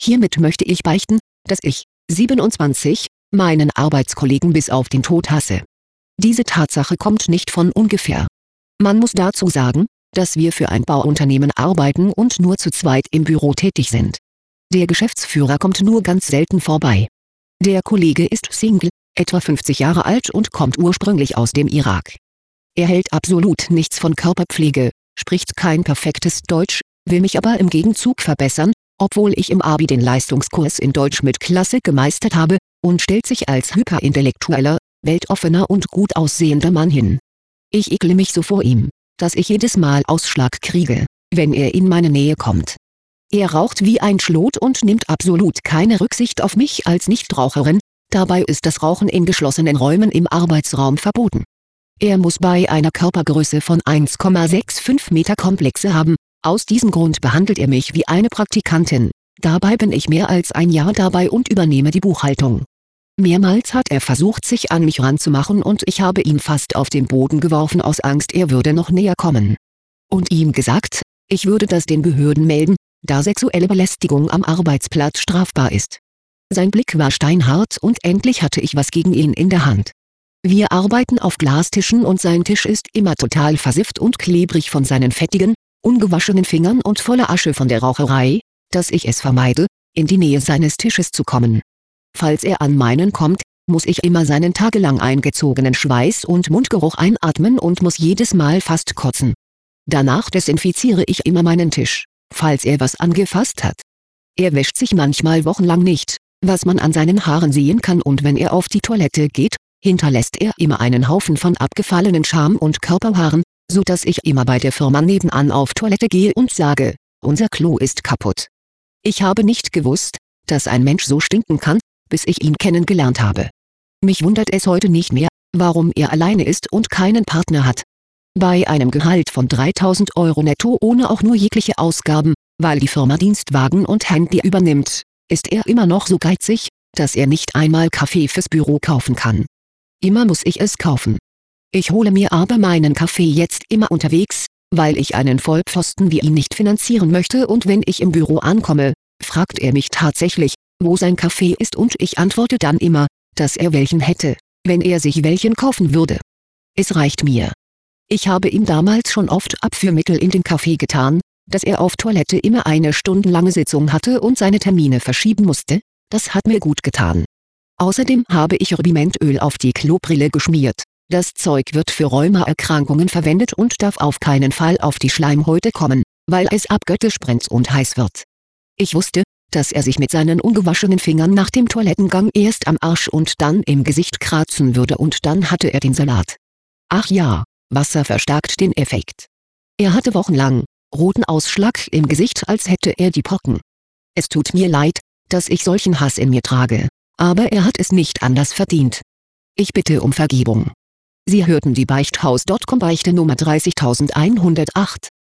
Hiermit möchte ich beichten, dass ich, 27, meinen Arbeitskollegen bis auf den Tod hasse. Diese Tatsache kommt nicht von ungefähr. Man muss dazu sagen, dass wir für ein Bauunternehmen arbeiten und nur zu zweit im Büro tätig sind. Der Geschäftsführer kommt nur ganz selten vorbei. Der Kollege ist Single, etwa 50 Jahre alt und kommt ursprünglich aus dem Irak. Er hält absolut nichts von Körperpflege, spricht kein perfektes Deutsch, will mich aber im Gegenzug verbessern, obwohl ich im Abi den Leistungskurs in Deutsch mit Klasse gemeistert habe, und stellt sich als hyperintellektueller, weltoffener und gut aussehender Mann hin. Ich ekle mich so vor ihm, dass ich jedes Mal Ausschlag kriege, wenn er in meine Nähe kommt. Er raucht wie ein Schlot und nimmt absolut keine Rücksicht auf mich als Nichtraucherin, dabei ist das Rauchen in geschlossenen Räumen im Arbeitsraum verboten. Er muss bei einer Körpergröße von 1,65 Meter Komplexe haben, aus diesem Grund behandelt er mich wie eine Praktikantin, dabei bin ich mehr als ein Jahr dabei und übernehme die Buchhaltung. Mehrmals hat er versucht, sich an mich ranzumachen und ich habe ihn fast auf den Boden geworfen aus Angst, er würde noch näher kommen. Und ihm gesagt, ich würde das den Behörden melden, da sexuelle Belästigung am Arbeitsplatz strafbar ist. Sein Blick war steinhart und endlich hatte ich was gegen ihn in der Hand. Wir arbeiten auf Glastischen und sein Tisch ist immer total versifft und klebrig von seinen fettigen, ungewaschenen Fingern und voller Asche von der Raucherei, dass ich es vermeide, in die Nähe seines Tisches zu kommen. Falls er an meinen kommt, muss ich immer seinen tagelang eingezogenen Schweiß und Mundgeruch einatmen und muss jedes Mal fast kotzen. Danach desinfiziere ich immer meinen Tisch, falls er was angefasst hat. Er wäscht sich manchmal wochenlang nicht, was man an seinen Haaren sehen kann, und wenn er auf die Toilette geht, hinterlässt er immer einen Haufen von abgefallenen Scham- und Körperhaaren, so dass ich immer bei der Firma nebenan auf Toilette gehe und sage, unser Klo ist kaputt. Ich habe nicht gewusst, dass ein Mensch so stinken kann, bis ich ihn kennengelernt habe. Mich wundert es heute nicht mehr, warum er alleine ist und keinen Partner hat. Bei einem Gehalt von 3.000 € netto ohne auch nur jegliche Ausgaben, weil die Firma Dienstwagen und Handy übernimmt, ist er immer noch so geizig, dass er nicht einmal Kaffee fürs Büro kaufen kann. Immer muss ich es kaufen. Ich hole mir aber meinen Kaffee jetzt immer unterwegs, weil ich einen Vollpfosten wie ihn nicht finanzieren möchte, und wenn ich im Büro ankomme, fragt er mich tatsächlich, wo sein Kaffee ist, und ich antworte dann immer, dass er welchen hätte, wenn er sich welchen kaufen würde. Es reicht mir. Ich habe ihm damals schon oft Abführmittel in den Kaffee getan, dass er auf Toilette immer eine stundenlange Sitzung hatte und seine Termine verschieben musste, das hat mir gut getan. Außerdem habe ich Rubimentöl auf die Klobrille geschmiert, das Zeug wird für Rheumaerkrankungen verwendet und darf auf keinen Fall auf die Schleimhäute kommen, weil es abgöttisch brennt und heiß wird. Ich wusste, dass er sich mit seinen ungewaschenen Fingern nach dem Toilettengang erst am Arsch und dann im Gesicht kratzen würde, und dann hatte er den Salat. Ach ja, Wasser verstärkt den Effekt. Er hatte wochenlang roten Ausschlag im Gesicht, als hätte er die Pocken. Es tut mir leid, dass ich solchen Hass in mir trage, aber er hat es nicht anders verdient. Ich bitte um Vergebung. Sie hörten die Beichthaus.com Beichte Nummer 30108.